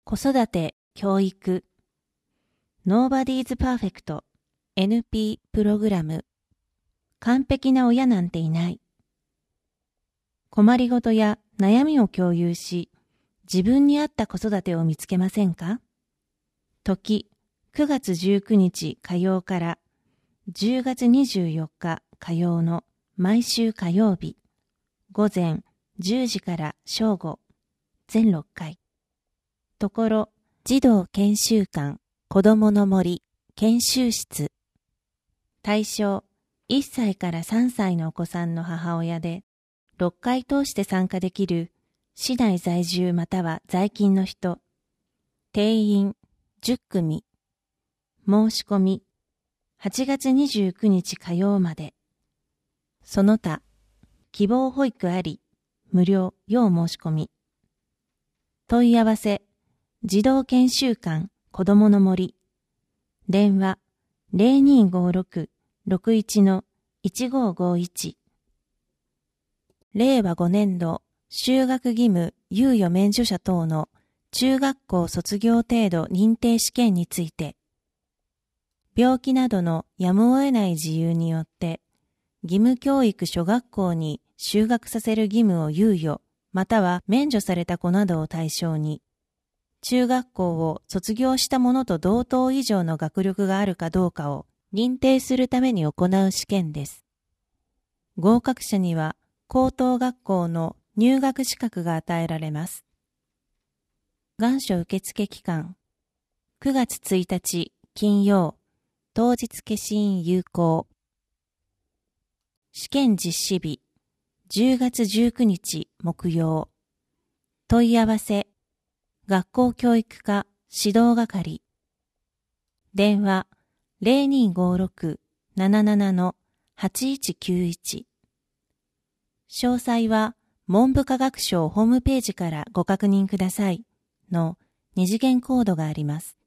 子育て、教育、Nobody's Perfect NP プログラム、完璧な親なんていない。困りごとや悩みを共有し、自分に合った子育てを見つけませんか？時、9月19日火曜から10月24日火曜の毎週火曜日、午前10時から正午、全6回。ところ、児童研修館、子どもの森、研修室。対象、1歳から3歳のお子さんの母親で、6回通して参加できる、市内在住または在勤の人。定員、10組。申し込み、8月29日火曜まで。その他、希望保育あり、無料、要申し込み。問い合わせ、児童研修館子どもの森。電話0256-61-1551。令和5年度就学義務猶予免除者等の中学校卒業程度認定試験について、病気などのやむを得ない事由によって義務教育諸学校に就学させる義務を猶予または免除された子などを対象に、中学校を卒業したものと同等以上の学力があるかどうかを認定するために行う試験です。合格者には高等学校の入学資格が与えられます。願書受付期間、9月1日金曜、当日消印有効。試験実施日、10月19日木曜。問い合わせ、学校教育課指導係。電話0256-77-8191。詳細は文部科学省ホームページからご確認くださいの二次元コードがあります。